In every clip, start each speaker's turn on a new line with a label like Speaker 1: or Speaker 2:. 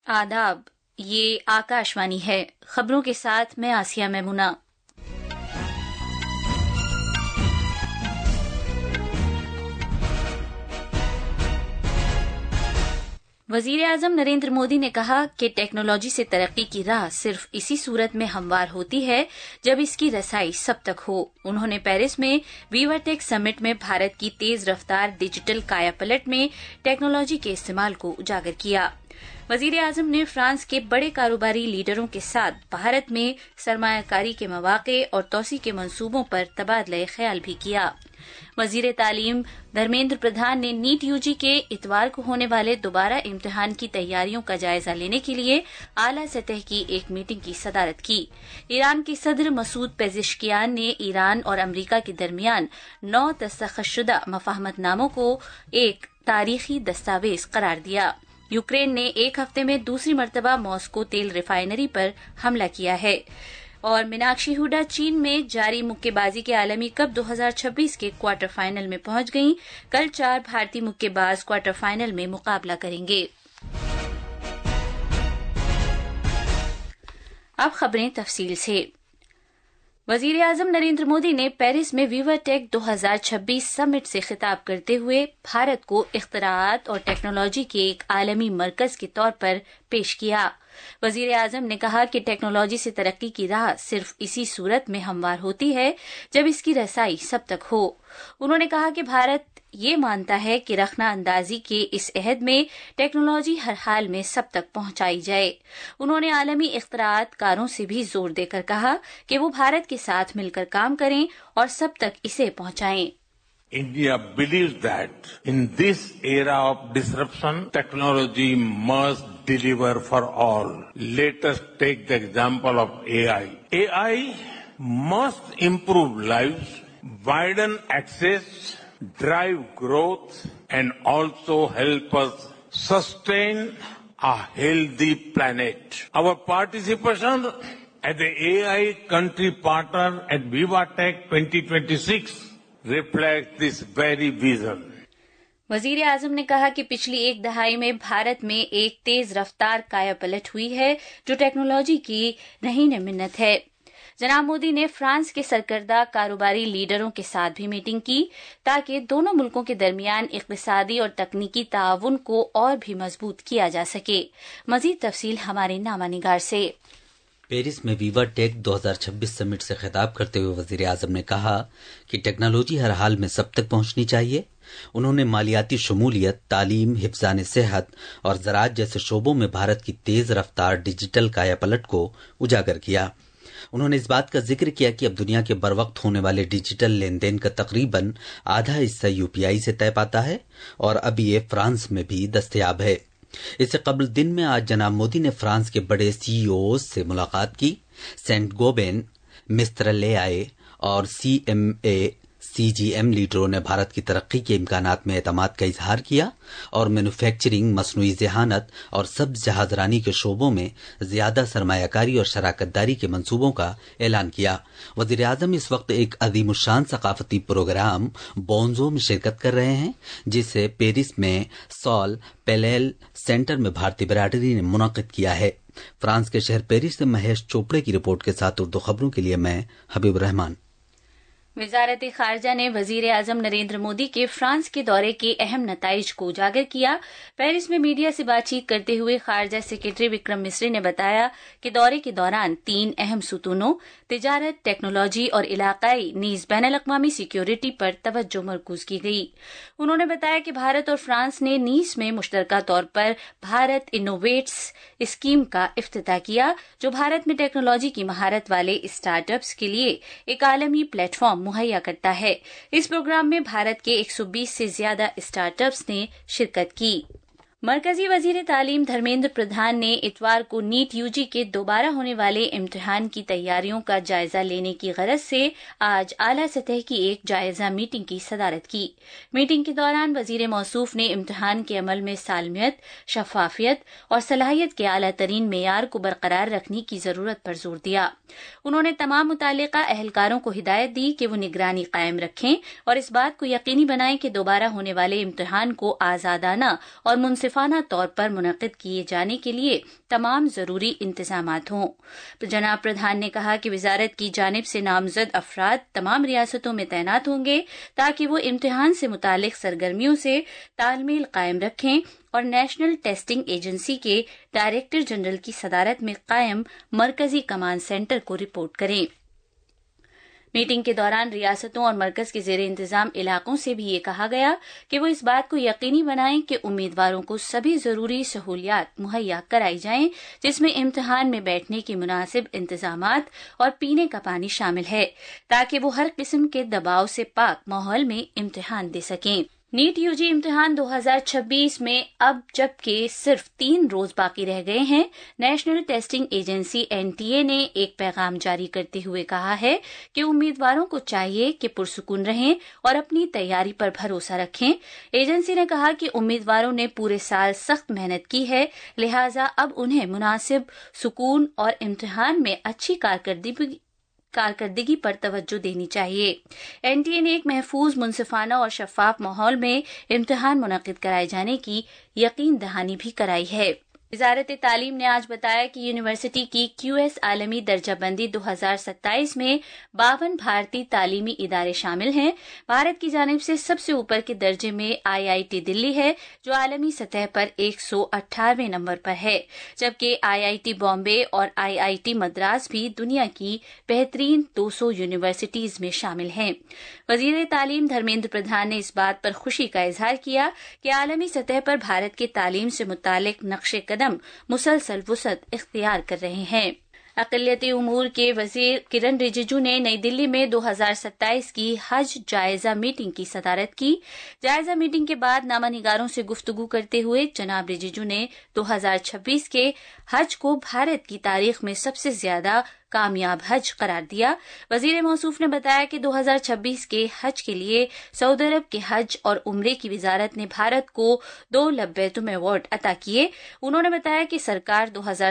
Speaker 1: आदाब, ये आकाशवाणी है। खबरों के साथ मैं आसिया मैमुना। वजीर आजम नरेंद्र मोदी ने कहा कि टेक्नोलॉजी से तरक्की की राह सिर्फ इसी सूरत में हमवार होती है जब इसकी रसाई सब तक हो। उन्होंने पेरिस में वीवाटेक समिट में भारत की तेज रफ्तार डिजिटल कायापलट में टेक्नोलॉजी के इस्तेमाल को उजागर किया। वजीर आजम ने फ्रांस के बड़े कारोबारी लीडरों के साथ भारत में सरमायाकारी के मौके और तोसी के मंसूबों पर तबादला ख्याल भी किया। वजीर तालीम धर्मेंद्र प्रधान ने नीट यूजी के इतवार को होने वाले दोबारा इम्तिहान की तैयारियों का जायजा लेने के लिए आला सतह की एक मीटिंग की सदारत की। ईरान के सदर मसूद पेजिशकियान ने ईरान और अमरीका के दरमियान 9 दस्तखतशुदा मफाहमतनामों को एक तारीखी दस्तावेज करार दिया। यूक्रेन ने एक हफ्ते में दूसरी मर्तबा मॉस्को तेल रिफाइनरी पर हमला किया है। और मीनाक्षी हुडा चीन में जारी मुक्केबाजी के आलमी कप 2026 के क्वार्टर फाइनल में पहुंच गईं। कल 4 भारतीय मुक्केबाज क्वार्टर फाइनल में मुकाबला करेंगे। अब खबरें तफसील से। वजीर आजम नरेंद्र मोदी ने पेरिस में वीवाटेक 2026 समिट से खिताब करते हुए भारत को इख्तराआत और टेक्नोलॉजी के एक आलमी मरकज के तौर पर पेश किया। वजीर आजम ने कहा कि टेक्नोलॉजी से तरक्की की राह सिर्फ इसी सूरत में हमवार होती है जब इसकी रसाई सब तक हो। उन्होंने कहा कि भारत ये मानता है कि रखना अंदाजी के इस अहद में टेक्नोलॉजी हर हाल में सब तक पहुंचाई जाए। उन्होंने आलमी इख्तराआत कारों से भी जोर देकर कहा कि वो भारत के साथ मिलकर काम करें और सब तक इसे पहुंचाएं।
Speaker 2: India believes that in this era of disruption, technology must deliver for all. Let us take the example of AI. AI must improve lives, widen access, drive growth, and also help us sustain a healthy planet. Our participation as the AI country partner at VivaTech 2026 reflects this very vision.
Speaker 1: वजीर आजम ने कहा कि पिछली एक दहाई में भारत में एक तेज रफ्तार कायापलट हुई है जो टेक्नोलॉजी की रहीन मिन्नत है। जनाब मोदी ने फ्रांस के सरकर्दा कारोबारी लीडरों के साथ भी मीटिंग की ताकि दोनों मुल्कों के दरमियान इक्तिसादी और तकनीकी ताउन को और भी मजबूत किया जा सके। मजीद तफसील हमारे नामा निगार से।
Speaker 3: पेरिस में वीवाटेक 2026 समिट से खिताब करते हुए वजीर आजम ने कहा कि टेक्नोलॉजी हर हाल में सब तक पहुंचनी चाहिए। उन्होंने मालियाती शमूलियत, तालीम, हिफ्ज़ान सेहत और ज़राअत जैसे शोबों में भारत की तेज रफ्तार डिजिटल कायापलट को उजागर किया। उन्होंने इस बात का जिक्र किया कि अब दुनिया के बर वक्त होने वाले डिजिटल लेन देन का तकरीबन आधा हिस्सा यूपीआई से तय पाता है और अब ये फ्रांस में भी दस्तयाब है। इससे कबल दिन में आज जनाब मोदी ने फ्रांस के बड़े सीईओ से मुलाकात की। सेंट गोबेन, मिस्टर एआई और सीजीएम लीडरों ने भारत की तरक्की के इम्कानात में एतमाद का इजहार किया और मैन्युफैक्चरिंग, मसनूई ज़हानत और सब्ज जहाजरानी के शोबों में ज्यादा सरमायाकारी और शराकतदारी के मंसूबों का ऐलान किया। वजीर आजम इस वक्त एक अजीमुशान सकाफती प्रोग्राम बोन्जो में शिरकत कर रहे हैं जिसे पेरिस में सॉल पेलेल सेंटर में भारतीय बिरादरी ने मुनक़िद किया है। फ्रांस के शहर पेरिस से महेश चोपड़े की रिपोर्ट के साथ उर्दू खबरों के लिए मैं हबीब रहमान।
Speaker 1: वजारत खारजा ने वजीर आजम नरेंद्र मोदी के फ्रांस के दौरे के अहम नताइज को उजागर किया। पेरिस में मीडिया से बातचीत करते हुए खारजा सेक्रेटरी विक्रम मिस्री ने बताया कि दौरे के दौरान 3 अहम सुतूनों तिजारत, टेक्नोलॉजी और इलाकाई नीज बैनुल-अक़वामी सिक्योरिटी पर तवज्जो मरकूज की गई। उन्होंने बताया कि भारत और फ्रांस ने नीस में मुश्तरका तौर पर भारत इनोवेट्स स्कीम का इफ्तिताह किया जो भारत में टेक्नोलॉजी की महारत वाले स्टार्टअप्स के लिए एक आलमी प्लेटफॉर्म मुहैया करता है। इस प्रोग्राम में भारत के 120 से ज्यादा स्टार्टअप्स ने शिरकत की। मरकजी वजीर तालीम धर्मेंद्र प्रधान ने इतवार को नीट यूजी के दोबारा होने वाले इम्तिहान की तैयारियों का जायजा लेने की गरज से आज आला सतह की एक जायजा मीटिंग की सदारत की। मीटिंग के दौरान वजीर मौसूफ ने इम्तिहान के अमल में सालमियत, शफाफियत और सलाहियत के आला तरीन मेयार को बरकरार रखने की जरूरत पर जोर दिया। उन्होंने तमाम मुतालिका अहलकारों को हिदायत दी कि वो निगरानी कायम रखें और इस बात को यकीनी बनाएं कि दोबारा होने वाले इम्तिहान को आजादाना और मुनसिफ منصفانہ طور پر منعقد کیے جانے کے لیے تمام ضروری انتظامات ہوں۔ جناب پردھان نے کہا کہ وزارت کی جانب سے نامزد افراد تمام ریاستوں میں تعینات ہوں گے تاکہ وہ امتحان سے متعلق سرگرمیوں سے تال میل قائم رکھیں اور نیشنل ٹیسٹنگ ایجنسی کے ڈائریکٹر جنرل کی صدارت میں قائم مرکزی کمانڈ سینٹر کو رپورٹ کریں۔ میٹنگ کے دوران ریاستوں اور مرکز کے زیر انتظام علاقوں سے بھی یہ کہا گیا کہ وہ اس بات کو یقینی بنائیں کہ امیدواروں کو سبھی ضروری سہولیات مہیا کرائی جائیں، جس میں امتحان میں بیٹھنے کے مناسب انتظامات اور پینے کا پانی شامل ہے، تاکہ وہ ہر قسم کے دباؤ سے پاک ماحول میں امتحان دے سکیں۔ نیٹ یو جی امتحان 2026 میں اب جبکہ صرف 3 روز باقی رہ گئے ہیں، نیشنل ٹیسٹنگ ایجنسی NTA نے ایک پیغام جاری کرتے ہوئے کہا ہے کہ امیدواروں کو چاہیے کہ پرسکون رہیں اور اپنی تیاری پر بھروسہ رکھیں۔ ایجنسی نے کہا کہ امیدواروں نے پورے سال سخت محنت کی ہے، لہٰذا اب انہیں مناسب سکون اور امتحان میں اچھی کارکردگی پر توجہ دینی چاہیے۔ NTA نے ایک محفوظ، منصفانہ اور شفاف ماحول میں امتحان منعقد کرائے جانے کی یقین دہانی بھی کرائی ہے۔ وزارت تعلیم نے آج بتایا کہ یونیورسٹی کی QS عالمی درجہ بندی 2027 میں 52 بھارتی تعلیمی ادارے شامل ہیں۔ بھارت کی جانب سے سب سے اوپر کے درجے میں IIT دلی ہے، جو عالمی سطح پر 118ویں نمبر پر ہے، جبکہ IIT بامبے اور IIT مدراس بھی دنیا کی بہترین 200 یونیورسٹیز میں شامل ہیں۔ وزیر تعلیم دھرمیندر پردھان نے اس بات پر خوشی کا اظہار کیا کہ عالمی سطح پر بھارت کے تعلیم سے متعلق نقش قدم مسلسل وسعت اختیار کر رہے ہیں۔ اقلیتی امور کے وزیر کرن رجیجو نے نئی دلی میں 2027 کی حج جائزہ میٹنگ کی صدارت کی۔ جائزہ میٹنگ کے بعد نامہ نگاروں سے گفتگو کرتے ہوئے جناب رجیجو نے 2026 کے حج کو بھارت کی تاریخ میں سب سے زیادہ کامیاب حج قرار دیا۔ وزیر موصوف نے بتایا کہ 2026 کے حج کے لیے سعودی عرب کے حج اور عمرے کی وزارت نے بھارت کو 2 لبیتم ایوارڈ عطا کیے۔ انہوں نے بتایا کہ سرکار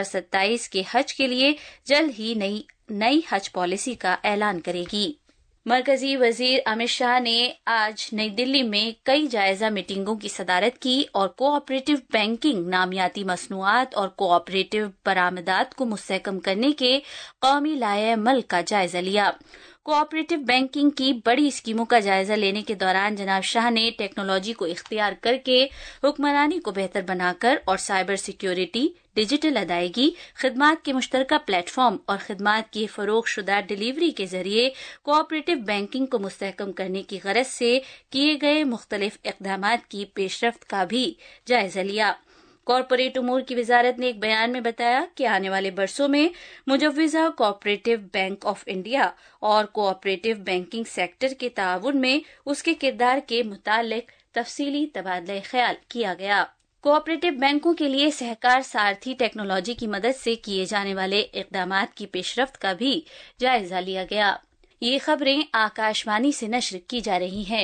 Speaker 1: 2027 کے حج کے لیے جلد ہی نئی حج پالیسی کا اعلان کرے گی۔ مرکزی وزیر امت شاہ نے آج نئی دلی میں کئی جائزہ میٹنگوں کی صدارت کی اور کوآپریٹو بینکنگ، نامیاتی مصنوعات اور کوآپریٹو برآمدات کو مستحکم کرنے کے قومی لائحہ عمل کا جائزہ لیا۔ کوآپریٹو بینکنگ کی بڑی اسکیموں کا جائزہ لینے کے دوران جناب شاہ نے ٹیکنالوجی کو اختیار کر کے حکمرانی کو بہتر بنا کر اور سائبر سیکیورٹی، ڈیجیٹل ادائیگی، خدمات کے مشترکہ پلیٹ فارم اور خدمات کی فروغ شدہ ڈیلیوری کے ذریعے کوآپریٹو بینکنگ کو مستحکم کرنے کی غرض سے کیے گئے مختلف اقدامات کی پیش رفت کا بھی جائزہ لیا۔ کارپوریٹ امور کی وزارت نے ایک بیان میں بتایا کہ آنے والے برسوں میں مجوزہ کوآپریٹو بینک آف انڈیا اور کوآپریٹو بینکنگ سیکٹر کے تعاون میں اس کے کردار کے متعلق تفصیلی تبادلہ خیال کیا گیا۔ کوآپریٹو بینکوں کے لیے سہکار سارتھی ٹیکنالوجی کی مدد سے کیے جانے والے اقدامات کی پیش رفت کا بھی جائزہ لیا گیا۔ یہ خبریں آکاشوانی سے نشر کی جا رہی ہیں۔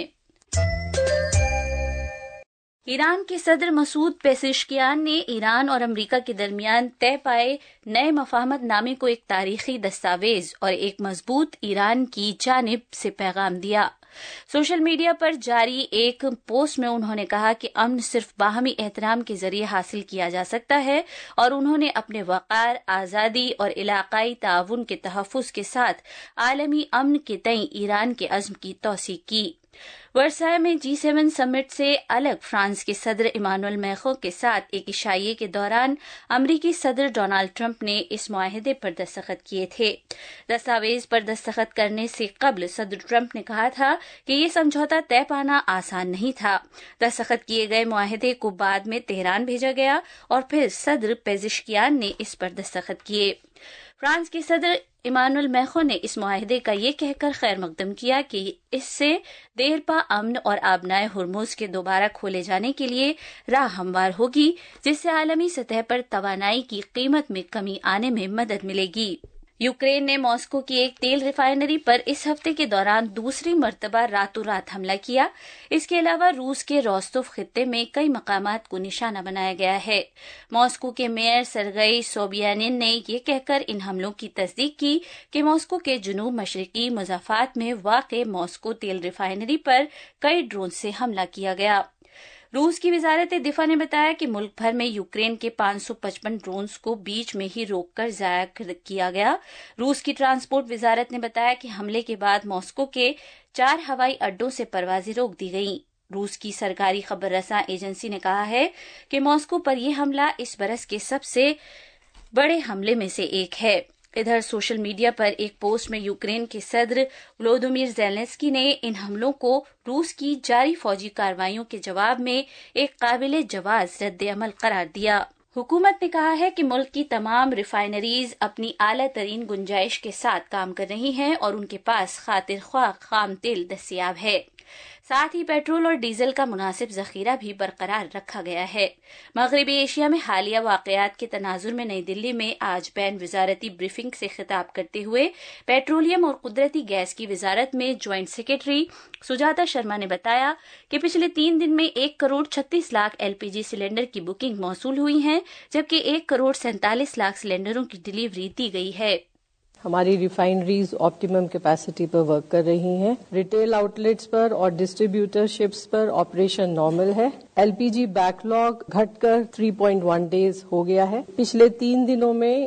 Speaker 1: ایران کے صدر مسعود پیزشکیان نے ایران اور امریکہ کے درمیان طے پائے نئے مفاہمت نامے کو ایک تاریخی دستاویز اور ایک مضبوط ایران کی جانب سے پیغام دیا۔ سوشل میڈیا پر جاری ایک پوسٹ میں انہوں نے کہا کہ امن صرف باہمی احترام کے ذریعے حاصل کیا جا سکتا ہے اور انہوں نے اپنے وقار، آزادی اور علاقائی تعاون کے تحفظ کے ساتھ عالمی امن کے تئیں ایران کے عزم کی توثیق کی۔ ورسائے میں G7 سمٹ سے الگ فرانس کے صدر ایمانوئل میخوں کے ساتھ ایک عشائیے کے دوران امریکی صدر ڈونالڈ ٹرمپ نے اس معاہدے پر دستخط کیے تھے۔ دستاویز پر دستخط کرنے سے قبل صدر ٹرمپ نے کہا تھا کہ یہ سمجھوتا طے پانا آسان نہیں تھا۔ دستخط کیے گئے معاہدے کو بعد میں تہران بھیجا گیا اور پھر صدر پیزشکیان نے اس پر دستخط کیے۔ فرانس کے صدر ایمانوئل میخوں نے اس معاہدے کا یہ کہہ کر خیر مقدم کیا کہ اس سے دیرپا امن اور آبنائے ہرمز کے دوبارہ کھولے جانے کے لیے راہ ہموار ہوگی، جس سے عالمی سطح پر توانائی کی قیمت میں کمی آنے میں مدد ملے گی۔ یوکرین نے ماسکو کی ایک تیل ریفائنری پر اس ہفتے کے دوران دوسری مرتبہ راتوں رات حملہ کیا۔ اس کے علاوہ روس کے روستوف خطے میں کئی مقامات کو نشانہ بنایا گیا ہے۔ ماسکو کے میئر سرگئی سوبیانین نے یہ کہہ کر ان حملوں کی تصدیق کی کہ ماسکو کے جنوب مشرقی مضافات میں واقع ماسکو تیل ریفائنری پر کئی ڈرون سے حملہ کیا گیا۔ روس کی وزارت دفاع نے بتایا کہ ملک بھر میں یوکرین کے 555 ڈرونز کو بیچ میں ہی روک کر ضائع کیا گیا۔ روس کی ٹرانسپورٹ وزارت نے بتایا کہ حملے کے بعد ماسکو کے 4 ہوائی اڈوں سے پروازیں روک دی گئیں۔ روس کی سرکاری خبر رساں ایجنسی نے کہا ہے کہ ماسکو پر یہ حملہ اس برس کے سب سے بڑے حملے میں سے ایک ہے۔ ادھر سوشل میڈیا پر ایک پوسٹ میں یوکرین کے صدر ولودیمیر زیلنسکی نے ان حملوں کو روس کی جاری فوجی کارروائیوں کے جواب میں ایک قابل جواز رد عمل قرار دیا۔ حکومت نے کہا ہے کہ ملک کی تمام ریفائنریز اپنی اعلیٰ ترین گنجائش کے ساتھ کام کر رہی ہیں اور ان کے پاس خاطر خواہ خام تیل دستیاب ہے۔ ساتھ ہی پیٹرول اور ڈیزل کا مناسب ذخیرہ بھی برقرار رکھا گیا ہے۔ مغربی ایشیا میں حالیہ واقعات کے تناظر میں نئی دلی میں آج بین وزارتی بریفنگ سے خطاب کرتے ہوئے پیٹرولیم اور قدرتی گیس کی وزارت میں جوائنٹ سیکرٹری سجاتا شرما نے بتایا کہ پچھلے 3 دن میں 1,36,00,000 LPG سلنڈر کی بکنگ موصول ہوئی ہیں، جبکہ 1,47,00,000 سلنڈروں کی ڈیلیوری دی گئی ہے۔
Speaker 4: ہماری ریفائنریز آپٹیمم کیپیسٹی پر ورک کر رہی ہیں۔ ریٹیل آؤٹ لیٹس پر اور ڈسٹریبیوٹر شپس پر آپریشن نارمل ہے۔ LPG بیک لاگ گھٹ کر 3.1 ڈیز ہو گیا ہے۔ پچھلے 3 دنوں میں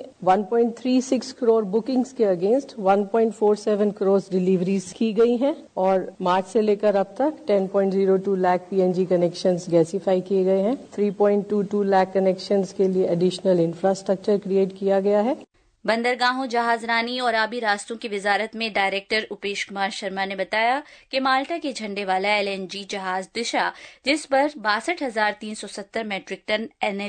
Speaker 4: 1.36 کروڑ بکنگز کے اگینسٹ 1.47 کروڑ ڈیلیوریز کی گئی ہیں اور مارچ سے لے کر اب تک 10.02 لاکھ PNG کنیکشنز گیسیفائی کیے گئے ہیں۔ 3.22 لاکھ کنیکشنز کے لیے ایڈیشنل انفراسٹرکچر کریٹ کیا گیا ہے۔
Speaker 1: بندرگاہوں، جہاز رانی اور آبی راستوں کی وزارت میں ڈائریکٹر اپیش کمار شرما نے بتایا کہ مالٹا کے جھنڈے والا LNG جہاز دشا، جس پر 62,370 میٹرک ٹن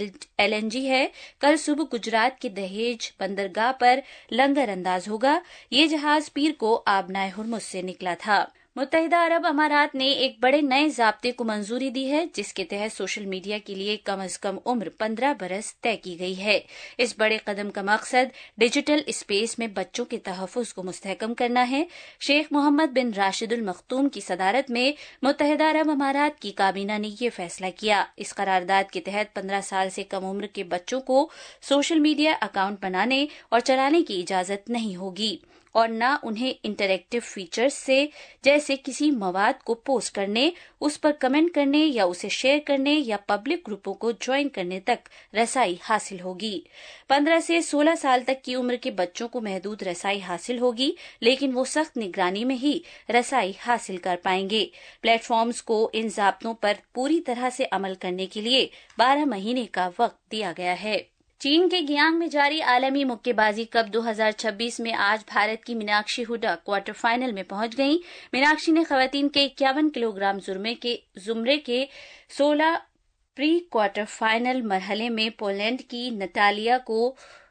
Speaker 1: LNG ہے، کل صبح گجرات کے دہیج بندرگاہ پر لنگر انداز ہوگا۔ یہ جہاز پیر کو آبنائے ہرمز سے نکلا تھا۔ متحدہ عرب امارات نے ایک بڑے نئے ضابطے کو منظوری دی ہے، جس کے تحت سوشل میڈیا کے لیے کم از کم عمر 15 برس طے کی گئی ہے۔ اس بڑے قدم کا مقصد ڈیجیٹل اسپیس میں بچوں کے تحفظ کو مستحکم کرنا ہے۔ شیخ محمد بن راشد المختوم کی صدارت میں متحدہ عرب امارات کی کابینہ نے یہ فیصلہ کیا۔ اس قرارداد کے تحت 15 سال سے کم عمر کے بچوں کو سوشل میڈیا اکاؤنٹ بنانے اور چلانے کی اجازت نہیں ہوگی اور نہ انہیں انٹریکٹیو فیچرز سے جیسے کسی مواد کو پوسٹ کرنے، اس پر کمنٹ کرنے یا اسے شیئر کرنے یا پبلک گروپوں کو جوائن کرنے تک رسائی حاصل ہوگی۔ 15 سے 16 سال تک کی عمر کے بچوں کو محدود رسائی حاصل ہوگی، لیکن وہ سخت نگرانی میں ہی رسائی حاصل کر پائیں گے۔ پلیٹ فارمز کو ان ضابطوں پر پوری طرح سے عمل کرنے کے لیے 12 مہینے کا وقت دیا گیا ہے۔ چین کے گیانگ میں جاری عالمی مکے بازی کپ 2026 میں آج بھارت کی میناکشی ہڈا کوارٹر فائنل میں پہنچ گئیں۔ میناکشی نے خواتین کے 51 کلو گرام زمرے کے 16 پری کوارٹر فائنل مرحلے میں پولینڈ کی نتالیا کو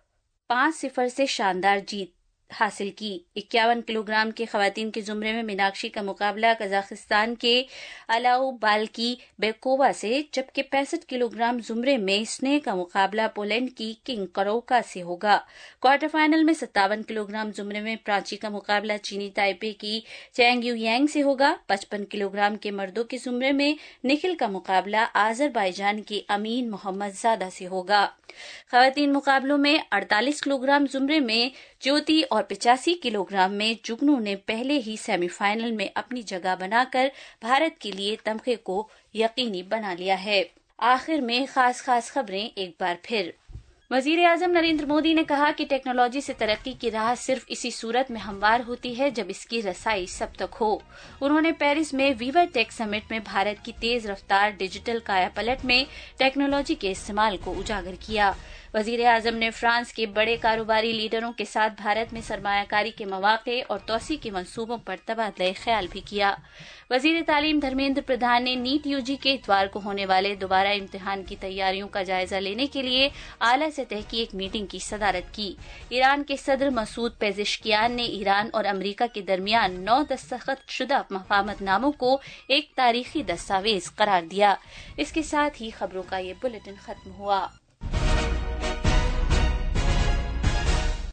Speaker 1: 5-0 سے شاندار جیت حاصل کی۔ 51 کلو گرام کے خواتین کے زمرے میں میناکشی کا مقابلہ قزاقستان کے الاؤ بالکی بیکووا سے، جبکہ 65 کلو گرام زمرے میں سنے کا مقابلہ پولینڈ کی کنگ کروکا سے ہوگا۔ کوارٹر فائنل میں 57 کلو گرام زمرے میں پرانچی کا مقابلہ چینی تائپے کی چینگ یو یانگ سے ہوگا۔ 55 کلو گرام کے مردوں کے زمرے میں نکھل کا مقابلہ آذربائیجان کے امین محمد زادہ سے ہوگا۔ خواتین مقابلوں میں 48 کلو گرام زمرے میں جیوتی اور 85 کلو گرام میں جگنو نے پہلے ہی سیمی فائنل میں اپنی جگہ بنا کر بھارت کے لیے تمغے کو یقینی بنا لیا ہے۔ آخر میں خاص خبریں ایک بار پھر۔ وزیر اعظم نریندر مودی نے کہا کہ ٹیکنالوجی سے ترقی کی راہ صرف اسی صورت میں ہموار ہوتی ہے جب اس کی رسائی سب تک ہو۔ انہوں نے پیرس میں ویور ٹیک سمٹ میں بھارت کی تیز رفتار ڈیجیٹل کایا پلٹ میں ٹیکنالوجی کے استعمال کو اجاگر کیا۔ وزیر اعظم نے فرانس کے بڑے کاروباری لیڈروں کے ساتھ بھارت میں سرمایہ کاری کے مواقع اور توسیع کے منصوبوں پر تبادلہ خیال بھی کیا۔ وزیر تعلیم دھرمیندر پردھان نے نیٹ UG کے اتوار کو ہونے والے دوبارہ امتحان کی تیاریوں کا جائزہ لینے کے لیے اعلیٰ سطح کی ایک میٹنگ کی صدارت کی۔ ایران کے صدر مسعود پیزشکیان نے ایران اور امریکہ کے درمیان 9 دستخط شدہ مفاہمت ناموں کو ایک تاریخی دستاویز قرار دیا۔ اس کے ساتھ ہی خبروں کا یہ بلیٹن ختم ہوا۔